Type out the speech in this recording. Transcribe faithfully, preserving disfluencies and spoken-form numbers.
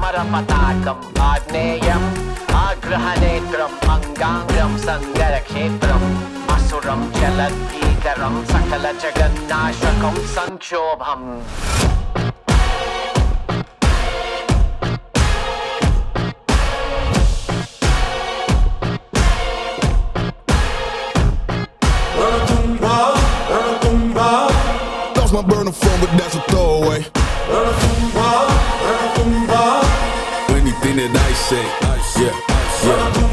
समरपताकम् आग्नेयम् आग्रहनेत्रम् अङ्गाङ्गं सङ्गरक्षेत्रम् असुरं जलद्भीकरं सकलजगन्नाशकं संक्षोभम् My burner phone, but that's a throwaway. Anything that I say, yeah, yeah.